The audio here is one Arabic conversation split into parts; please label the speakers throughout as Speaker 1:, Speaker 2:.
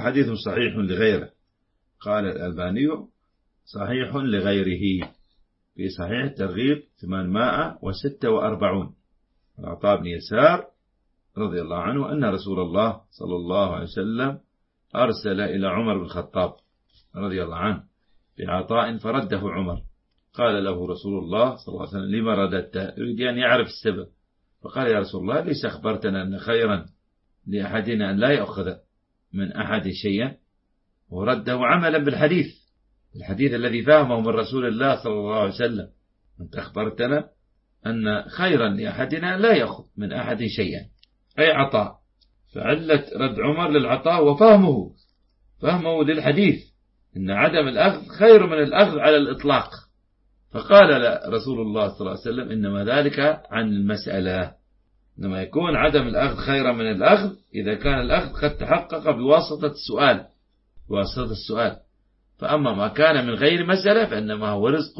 Speaker 1: وحديث صحيح لغيره. قال الألباني صحيح لغيره في صحيح الترغيب 846. العطاء بن يسار رضي الله عنه أن رسول الله صلى الله عليه وسلم أرسل إلى عمر بن الخطاب رضي الله عنه بعطاء فرده عمر. قال له رسول الله صلى الله عليه وسلم: لما رددته؟ يريد أن يعرف السبب. فقال: يا رسول الله، ليس أخبرتنا أن خيرا لأحدنا أن لا يأخذ من أحد شيئا؟ ورده عملا بالحديث الذي فهمه من رسول الله صلى الله عليه وسلم. أنت أخبرتنا أن خيرا لأحدنا لا يأخذ من أحد شيئا، أي عطاء. فعلة رد عمر للعطاء وفهمه للحديث إن عدم الأخذ خير من الأخذ على الإطلاق. فقال رسول الله صلى الله عليه وسلم: إنما ذلك عن المسألة، إنما يكون عدم الأخذ خيرا من الأخذ إذا كان الأخذ قد تحقق بواسطة السؤال. فأما ما كان من غير مسألة فإنما هو رزق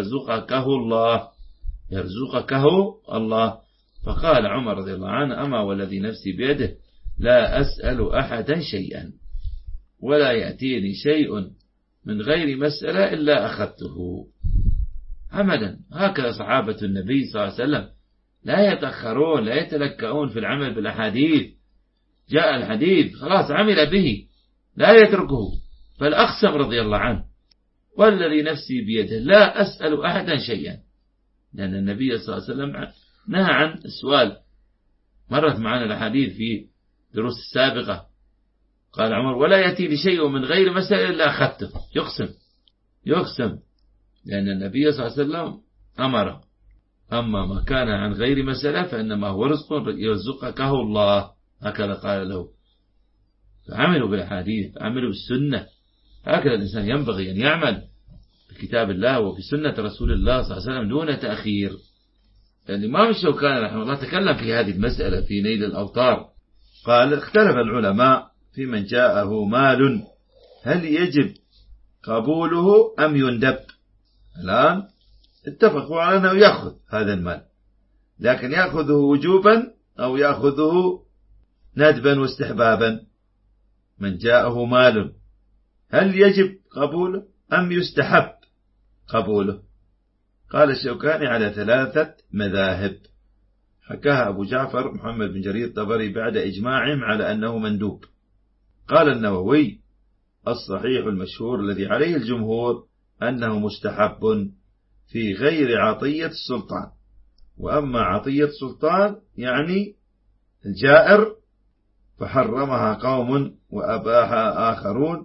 Speaker 1: يرزقكه الله. فقال عمر رضي الله عنه: أما والذي نفسي بيده لا أسأل أحدا شيئا ولا يأتيني شيء من غير مسألة إلا أخذته. عملا، هكذا صحابة النبي صلى الله عليه وسلم لا يتأخرون، لا يتلكؤون في العمل بالأحاديث. جاء الحديث خلاص عمل به، لا يتركه. فالأقسم رضي الله عنه: والذي نفسي بيده لا أسأل أحدا شيئا، لأن النبي صلى الله عليه وسلم نهى عن السؤال. مرت معنا الأحاديث في دروس السابقة. قال عمر: ولا يأتي لشيء من غير مسألة إلا أخذته. يقسم لأن النبي صلى الله عليه وسلم أمره. أما ما كان عن غير مسألة فإنما هو رزق يرزقكه الله، هكذا قال له. فعملوا بالحديث، عملوا بالسنة. هكذا الإنسان ينبغي أن يعمل بكتاب الله وفي سنة رسول الله صلى الله عليه وسلم دون تأخير. الإمام الشوكاني رحمه الله تكلم في هذه المسألة في نيل الأوطار. قال: اختلف العلماء في من جاءه مال هل يجب قبوله أم يندب. الآن اتفقوا على أنه يأخذ هذا المال، لكن يأخذه وجوبا أو يأخذه ندبا واستحبابا. من جاءه مال هل يجب قبوله أم يستحب قبوله؟ قال الشوكاني: على 3 مذاهب، حكاها أبو جعفر محمد بن جرير الطبري بعد إجماعهم على أنه مندوب. قال النووي: الصحيح المشهور الذي عليه الجمهور أنه مستحب في غير عطية السلطان. وأما عطية السلطان يعني الجائر فحرمها قوم وأباحها آخرون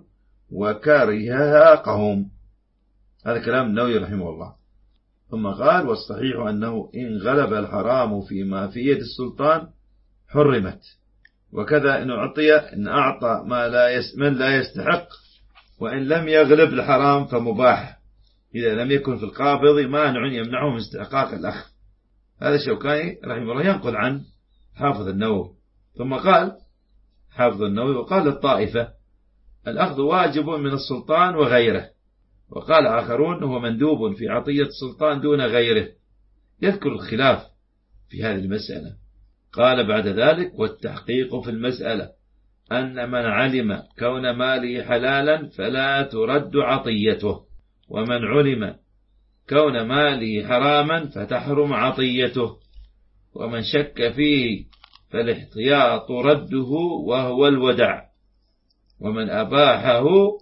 Speaker 1: وكرهها قوم. هذا كلام النووي رحمه الله. ثم قال: والصحيح أنه إن غلب الحرام فيما في يد السلطان حرمت. وكذا إن أعطى من لا يستحق وإن لم يغلب الحرام فمباح إذا لم يكن في القابض مانع يمنعه من استحقاق الأخذ. هذا الشوكاني رحمه الله ينقل عن حافظ النووي. ثم قال حافظ النووي: وقال الطائفة الأخذ واجب من السلطان وغيره. وقال آخرون: هو مندوب في عطية السلطان دون غيره. يذكر الخلاف في هذه المسألة. قال بعد ذلك: والتحقيق في المسألة أن من علم كون ماله حلالا فلا ترد عطيته، ومن علم كون ماله حراما فتحرم عطيته، ومن شك فيه فالاحتياط رده وهو الودع، ومن أباحه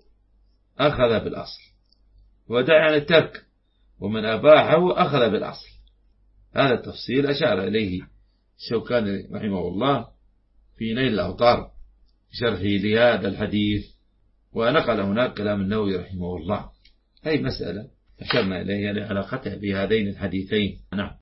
Speaker 1: أخذ بالأصل. ودع يعني الترك، ومن أباحه أخذ بالأصل. هذا التفصيل أشار إليه الشوكاني رحمه الله في نيل الأوطار شرحه لهذا الحديث، ونقل هناك كلام النووي رحمه الله. هذه مسألة أشرنا إليها لعلاقتها بهذين الحديثين. نعم.